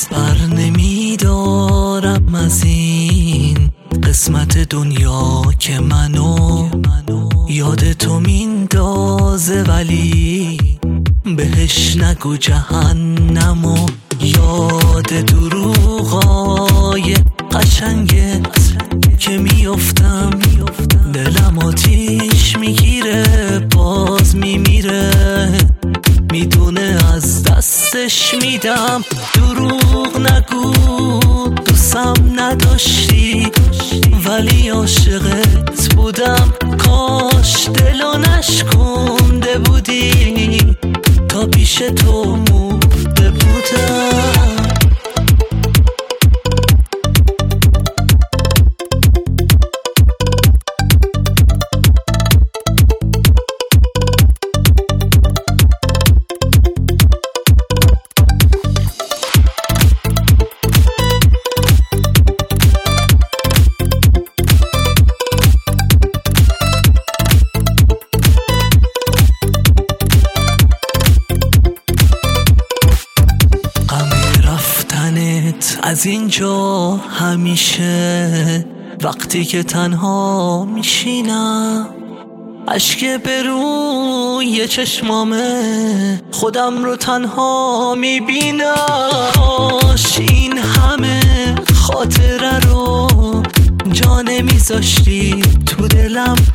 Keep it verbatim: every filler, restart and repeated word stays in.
بر نمیدارم از این قسمت دنیا که منو یاد تو میندازه، ولی بهش نگو جهنمو. یاد دروغای قشنگه که میافتم، دلم آتیش میگیره باز میمیره، میدونه از دستش میدم. دروغ نگو دوستم نداشتی، ولی عاشقت بودم. کاش دلو نشکنده بودی تا پیش تو مرده بودم. از اینجا همیشه وقتی که تنها میشینم، اشک به روی چشمامه خودم رو تنها میبینم. این همه خاطره رو جا نمیذاشتی تو دلم